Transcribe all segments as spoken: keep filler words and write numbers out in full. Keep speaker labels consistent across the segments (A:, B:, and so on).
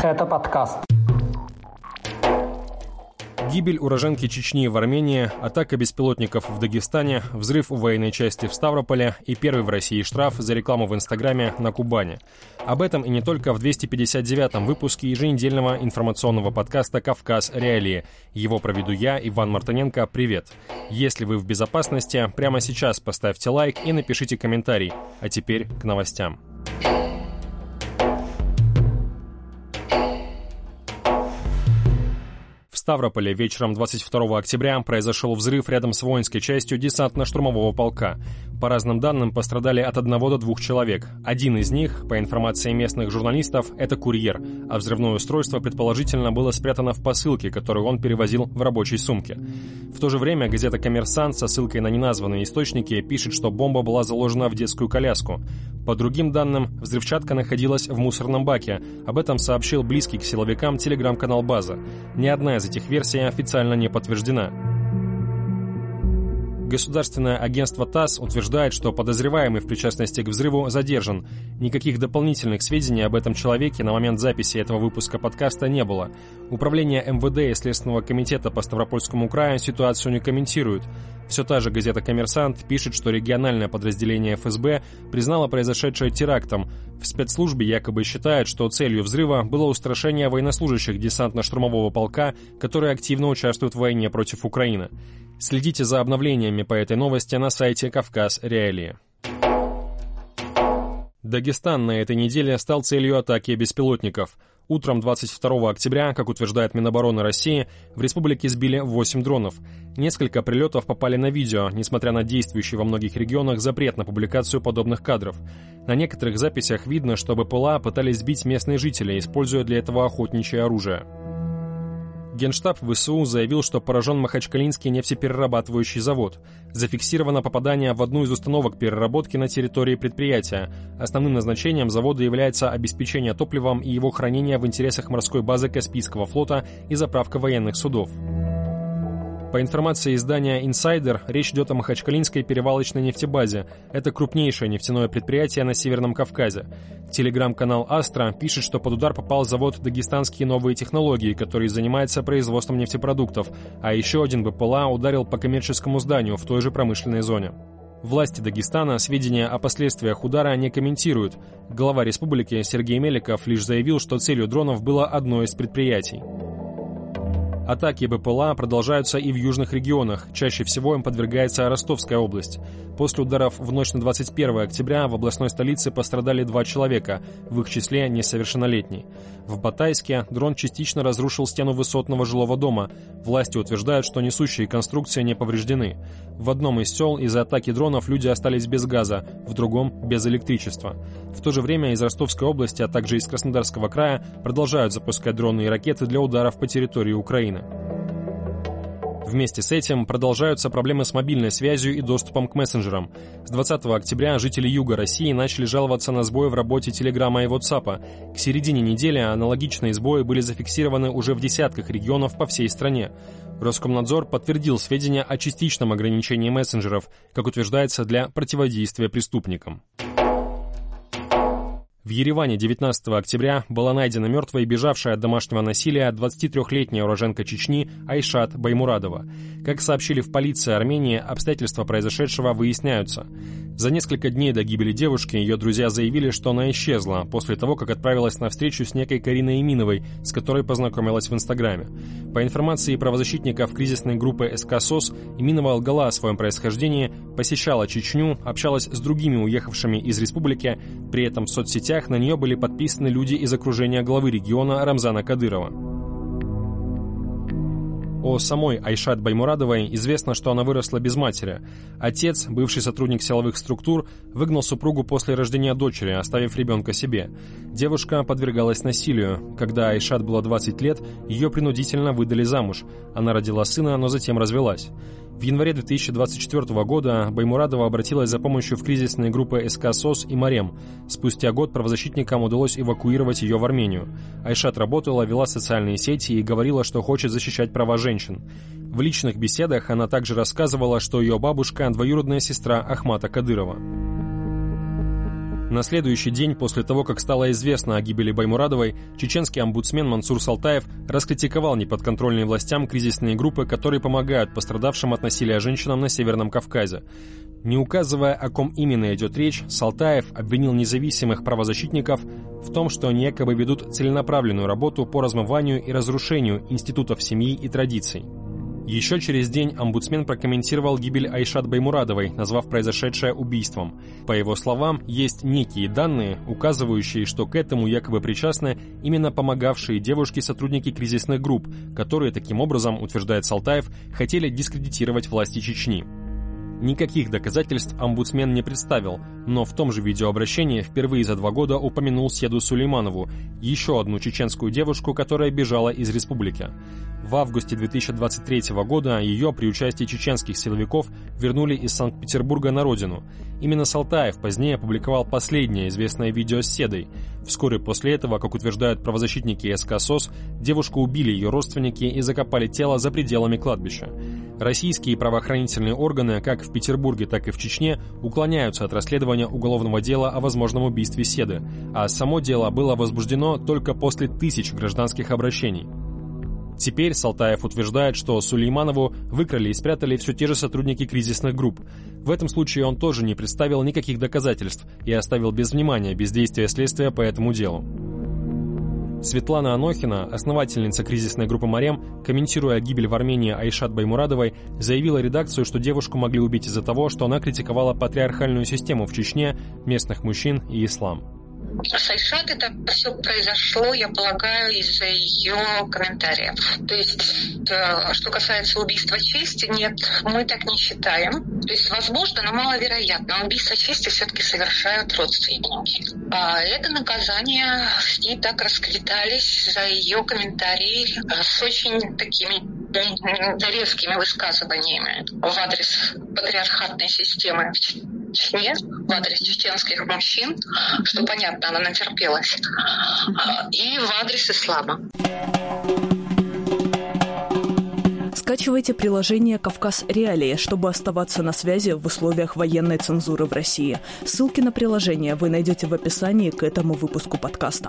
A: Это подкаст.
B: Гибель уроженки Чечни в Армении, атака беспилотников в Дагестане, взрыв у военной части в Ставрополе и первый в России штраф за рекламу в Инстаграме на Кубани. Об этом и не только в двести пятьдесят девятом выпуске еженедельного информационного подкаста «Кавказ. Реалии». Его проведу я, Иван Мартыненко. Привет! Если вы в безопасности, прямо сейчас поставьте лайк и напишите комментарий. А теперь к новостям. В Ставрополе вечером двадцать второго октября произошел взрыв рядом с воинской частью десантно-штурмового полка. По разным данным, пострадали от одного до двух человек. Один из них, по информации местных журналистов, это курьер, а взрывное устройство предположительно было спрятано в посылке, которую он перевозил в рабочей сумке. В то же время газета «Коммерсант» со ссылкой на неназванные источники пишет, что бомба была заложена в детскую коляску. По другим данным, взрывчатка находилась в мусорном баке. Об этом сообщил близкий к силовикам телеграм-канал «База». Ни одна из этих версий официально не подтверждена. Государственное агентство ТАСС утверждает, что подозреваемый в причастности к взрыву задержан. Никаких дополнительных сведений об этом человеке на момент записи этого выпуска подкаста не было. Управление эм вэ дэ и Следственного комитета по Ставропольскому краю ситуацию не комментируют. Все та же газета «Коммерсант» пишет, что региональное подразделение эф эс бэ признало произошедшее терактом. В спецслужбе якобы считают, что целью взрыва было устрашение военнослужащих десантно-штурмового полка, которые активно участвуют в войне против Украины. Следите за обновлениями по этой новости на сайте «Кавказ. Реалии». Дагестан на этой неделе стал целью атаки беспилотников. Утром двадцать второго октября, как утверждает Минобороны России, в республике сбили восемь дронов. Несколько прилетов попали на видео, несмотря на действующий во многих регионах запрет на публикацию подобных кадров. На некоторых записях видно, что БПЛА пытались сбить местные жители, используя для этого охотничье оружие. Генштаб вэ эс у заявил, что поражен Махачкалинский нефтеперерабатывающий завод. Зафиксировано попадание в одну из установок переработки на территории предприятия. Основным назначением завода является обеспечение топливом и его хранение в интересах морской базы Каспийского флота и заправка военных судов. По информации издания «Инсайдер», речь идет о Махачкалинской перевалочной нефтебазе. Это крупнейшее нефтяное предприятие на Северном Кавказе. Телеграм-канал «Астра» пишет, что под удар попал завод «Дагестанские новые технологии», который занимается производством нефтепродуктов, а еще один БПЛА ударил по коммерческому зданию в той же промышленной зоне. Власти Дагестана сведения о последствиях удара не комментируют. Глава республики Сергей Меликов лишь заявил, что целью дронов было одно из предприятий. Атаки БПЛА продолжаются и в южных регионах. Чаще всего им подвергается Ростовская область. После ударов в ночь на двадцать первое октября в областной столице пострадали два человека, в их числе несовершеннолетний. В Батайске дрон частично разрушил стену высотного жилого дома. Власти утверждают, что несущие конструкции не повреждены. В одном из сел из-за атаки дронов люди остались без газа, в другом – без электричества. В то же время из Ростовской области, а также из Краснодарского края продолжают запускать дроны и ракеты для ударов по территории Украины. Вместе с этим продолжаются проблемы с мобильной связью и доступом к мессенджерам. С двадцатого октября жители юга России начали жаловаться на сбои в работе Телеграма и WhatsApp. К середине недели аналогичные сбои были зафиксированы уже в десятках регионов по всей стране. Роскомнадзор подтвердил сведения о частичном ограничении мессенджеров, как утверждается, для противодействия преступникам. В Ереване девятнадцатого октября была найдена мертвой и бежавшая от домашнего насилия двадцатитрёхлетняя уроженка Чечни Айшат Баймурадова. Как сообщили в полиции Армении, обстоятельства произошедшего выясняются. За несколько дней до гибели девушки ее друзья заявили, что она исчезла после того, как отправилась на встречу с некой Кариной Иминовой, с которой познакомилась в Инстаграме. По информации правозащитников кризисной группы эс ка сос, Иминова лгала о своем происхождении, посещала Чечню, общалась с другими уехавшими из республики, при этом в соцсетях на нее были подписаны люди из окружения главы региона Рамзана Кадырова. О самой Айшат Баймурадовой известно, что она выросла без матери. Отец, бывший сотрудник силовых структур, выгнал супругу после рождения дочери, оставив ребенка себе. Девушка подвергалась насилию. Когда Айшат было двадцать лет, ее принудительно выдали замуж. Она родила сына, но затем развелась. В январе две тысячи двадцать четвёртого года Баймурадова обратилась за помощью в кризисные группы эс ка сос и Марем. Спустя год правозащитникам удалось эвакуировать ее в Армению. Айшат работала, вела социальные сети и говорила, что хочет защищать права женщин. В личных беседах она также рассказывала, что ее бабушка – двоюродная сестра Ахмата Кадырова. На следующий день после того, как стало известно о гибели Баймурадовой, чеченский омбудсмен Мансур Салтаев раскритиковал неподконтрольные властям кризисные группы, которые помогают пострадавшим от насилия женщинам на Северном Кавказе. Не указывая, о ком именно идет речь, Салтаев обвинил независимых правозащитников в том, что они якобы ведут целенаправленную работу по размыванию и разрушению институтов семьи и традиций. Еще через день омбудсмен прокомментировал гибель Айшат Баймурадовой, назвав произошедшее убийством. По его словам, есть некие данные, указывающие, что к этому якобы причастны именно помогавшие девушке сотрудники кризисных групп, которые таким образом, утверждает Салтаев, хотели дискредитировать власти Чечни. Никаких доказательств омбудсмен не представил, но в том же видеообращении впервые за два года упомянул Седу Сулейманову, еще одну чеченскую девушку, которая бежала из республики. В августе две тысячи двадцать третьего года ее при участии чеченских силовиков вернули из Санкт-Петербурга на родину. Именно Салтаев позднее опубликовал последнее известное видео с Седой. Вскоре после этого, как утверждают правозащитники СК СОС, девушку убили ее родственники и закопали тело за пределами кладбища. Российские правоохранительные органы, как в Петербурге, так и в Чечне, уклоняются от расследования уголовного дела о возможном убийстве Седы, а само дело было возбуждено только после тысяч гражданских обращений. Теперь Салтаев утверждает, что Сулейманову выкрали и спрятали все те же сотрудники кризисных групп. В этом случае он тоже не представил никаких доказательств и оставил без внимания бездействие следствия по этому делу. Светлана Анохина, основательница кризисной группы «Марем», комментируя гибель в Армении Айшат Баймурадовой, заявила редакцию, что девушку могли убить из-за того, что она критиковала патриархальную систему в Чечне, местных мужчин и ислам.
A: С Айшат это все произошло, я полагаю, из-за ее комментариев. То есть, что касается убийства чести, нет, мы так не считаем. То есть, возможно, но маловероятно. Убийство чести все-таки совершают родственники. А это наказание с ней так расквитались за ее комментарии с очень такими резкими высказываниями в адрес патриархатной системы в Чечне, в адрес чеченских мужчин, что, понятно, она натерпелась, и в адрес ислама.
C: Скачивайте приложение «Кавказ Реалии», чтобы оставаться на связи в условиях военной цензуры в России. Ссылки на приложение вы найдете в описании к этому выпуску подкаста.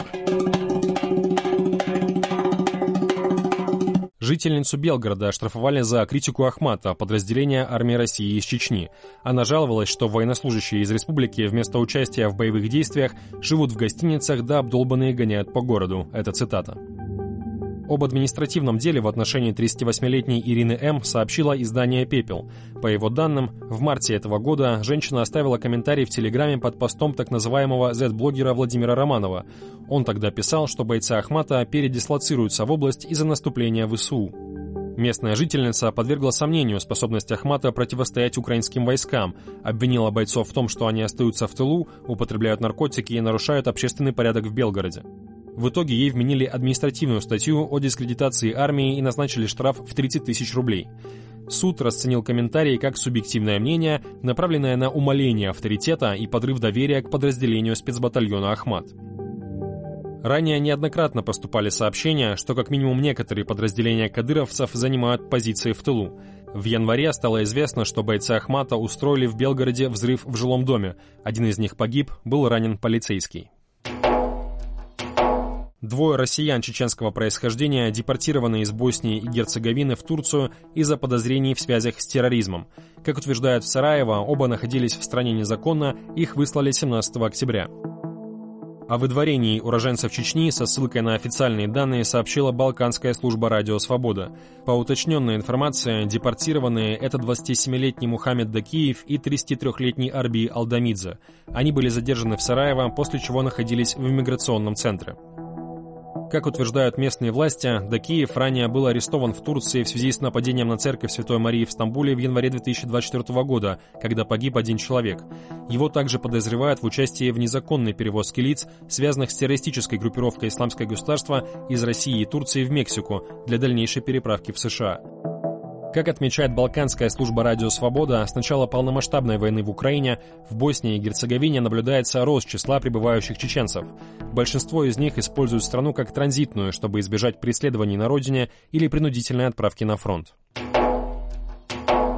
B: Жительницу Белгорода оштрафовали за критику Ахмата, подразделения армии России из Чечни. Она жаловалась, что военнослужащие из республики вместо участия в боевых действиях живут в гостиницах, да обдолбанные гоняют по городу. Это цитата. Об административном деле в отношении тридцативосьмилетней Ирины М. сообщило издание «Пепел». По его данным, в марте этого года женщина оставила комментарий в Телеграме под постом так называемого зет-блогера Владимира Романова. Он тогда писал, что бойцы Ахмата передислоцируются в область из-за наступления ВСУ. Местная жительница подвергла сомнению способность Ахмата противостоять украинским войскам, обвинила бойцов в том, что они остаются в тылу, употребляют наркотики и нарушают общественный порядок в Белгороде. В итоге ей вменили административную статью о дискредитации армии и назначили штраф в тридцать тысяч рублей. Суд расценил комментарии как субъективное мнение, направленное на умаление авторитета и подрыв доверия к подразделению спецбатальона «Ахмат». Ранее неоднократно поступали сообщения, что как минимум некоторые подразделения кадыровцев занимают позиции в тылу. В январе стало известно, что бойцы Ахмата устроили в Белгороде взрыв в жилом доме. Один из них погиб, был ранен полицейский. Двое россиян чеченского происхождения депортированы из Боснии и Герцеговины в Турцию из-за подозрений в связях с терроризмом. Как утверждают в Сараево, оба находились в стране незаконно, их выслали семнадцатого октября. О выдворении уроженцев Чечни со ссылкой на официальные данные сообщила Балканская служба «Радио Свобода». По уточненной информации, депортированные — это двадцатисемилетний Мухаммед Дакиев и тридцатитрёхлетний Арби Алдамидзе. Они были задержаны в Сараево, после чего находились в иммиграционном центре. Как утверждают местные власти, Дакиев ранее был арестован в Турции в связи с нападением на церковь Святой Марии в Стамбуле в январе две тысячи двадцать четвёртого года, когда погиб один человек. Его также подозревают в участии в незаконной перевозке лиц, связанных с террористической группировкой «Исламское государство» из России и Турции в Мексику для дальнейшей переправки в США. Как отмечает Балканская служба «Радио Свобода», с начала полномасштабной войны в Украине в Боснии и Герцеговине наблюдается рост числа прибывающих чеченцев. Большинство из них используют страну как транзитную, чтобы избежать преследований на родине или принудительной отправки на фронт.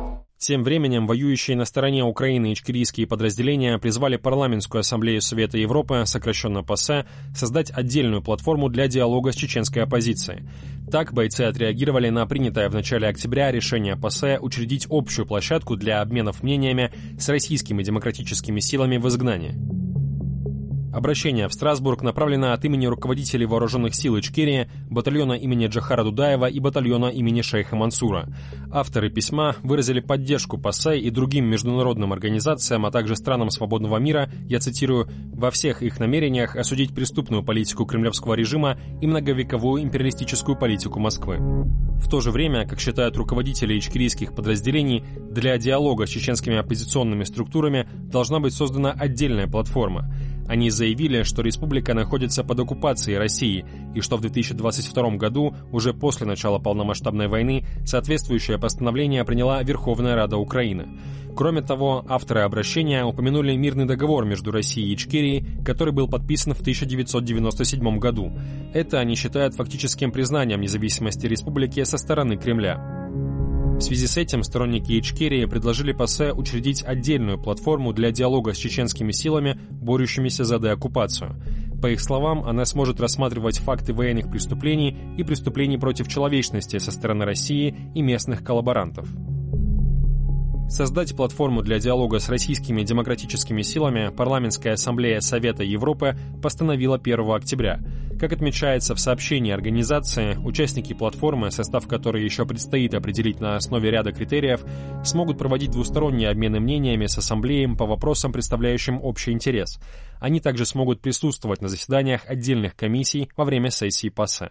B: Тем временем воюющие на стороне Украины ичкерийские подразделения призвали Парламентскую ассамблею Совета Европы, сокращенно ПАСЕ, создать отдельную платформу для диалога с чеченской оппозицией. Так бойцы отреагировали на принятое в начале октября решение ПАСЕ учредить общую площадку для обменов мнениями с российскими демократическими силами в изгнании. Обращение в Страсбург направлено от имени руководителей вооруженных сил Ичкерии, батальона имени Джохара Дудаева и батальона имени шейха Мансура. Авторы письма выразили поддержку ПАСЕ и другим международным организациям, а также странам свободного мира, я цитирую, «во всех их намерениях осудить преступную политику кремлевского режима и многовековую империалистическую политику Москвы». В то же время, как считают руководители ичкерийских подразделений, для диалога с чеченскими оппозиционными структурами должна быть создана отдельная платформа. Они заявили, что республика находится под оккупацией России и что в две тысячи двадцать втором году, уже после начала полномасштабной войны, соответствующее постановление приняла Верховная Рада Украины. Кроме того, авторы обращения упомянули мирный договор между Россией и Ичкерией, который был подписан в тысяча девятьсот девяносто седьмом году. Это они считают фактическим признанием независимости республики со стороны Кремля. В связи с этим сторонники Ичкерии предложили ПАСЕ учредить отдельную платформу для диалога с чеченскими силами, борющимися за деоккупацию. По их словам, она сможет рассматривать факты военных преступлений и преступлений против человечности со стороны России и местных коллаборантов. Создать платформу для диалога с российскими демократическими силами Парламентская ассамблея Совета Европы постановила первого октября. Как отмечается в сообщении организации, участники платформы, состав которой еще предстоит определить на основе ряда критериев, смогут проводить двусторонние обмены мнениями с ассамблеей по вопросам, представляющим общий интерес. Они также смогут присутствовать на заседаниях отдельных комиссий во время сессии ПАСЕ.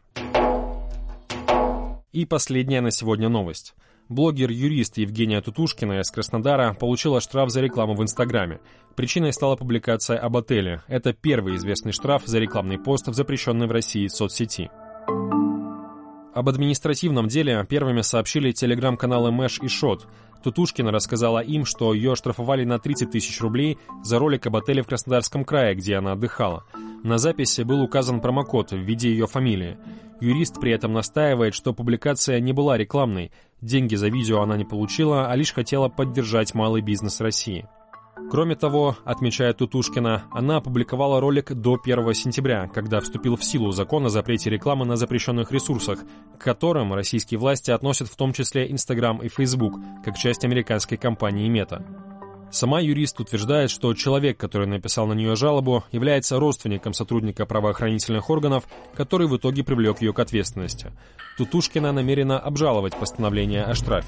B: И последняя на сегодня новость. Блогер-юрист Евгения Тутушкина из Краснодара получила штраф за рекламу в Инстаграме. Причиной стала публикация об отеле. Это первый известный штраф за рекламный пост в запрещенной в России соцсети. Об административном деле первыми сообщили телеграм-каналы Мэш и Шот. Тутушкина рассказала им, что ее оштрафовали на тридцать тысяч рублей за ролик об отеле в Краснодарском крае, где она отдыхала. На записи был указан промокод в виде ее фамилии. Юрист при этом настаивает, что публикация не была рекламной, деньги за видео она не получила, а лишь хотела поддержать малый бизнес России. Кроме того, отмечает Тутушкина, она опубликовала ролик до первого сентября, когда вступил в силу закон о запрете рекламы на запрещенных ресурсах, к которым российские власти относят в том числе Instagram и Facebook, как часть американской компании Meta. Сама юрист утверждает, что человек, который написал на нее жалобу, является родственником сотрудника правоохранительных органов, который в итоге привлек ее к ответственности. Тутушкина намерена обжаловать постановление о штрафе.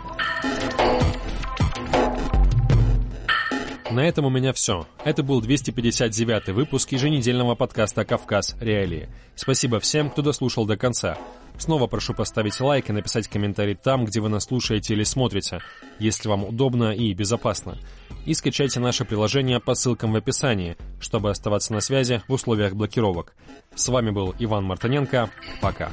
B: На этом у меня все. Это был двести пятьдесят девятый выпуск еженедельного подкаста «Кавказ. Реалии». Спасибо всем, кто дослушал до конца. Снова прошу поставить лайк и написать комментарий там, где вы нас слушаете или смотрите, если вам удобно и безопасно. И скачайте наше приложение по ссылкам в описании, чтобы оставаться на связи в условиях блокировок. С вами был Иван Мартыненко. Пока.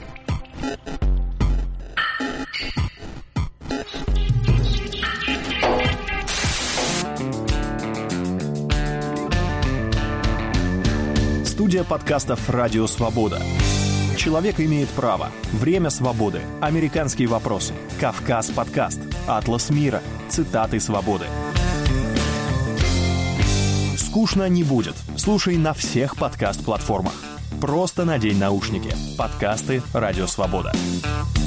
D: Студия подкастов «Радио Свобода». Человек имеет право. Время свободы. Американские вопросы. Кавказ подкаст. Атлас мира. Цитаты свободы. Скучно не будет. Слушай на всех подкаст-платформах. Просто надень наушники. Подкасты «Радио Свобода».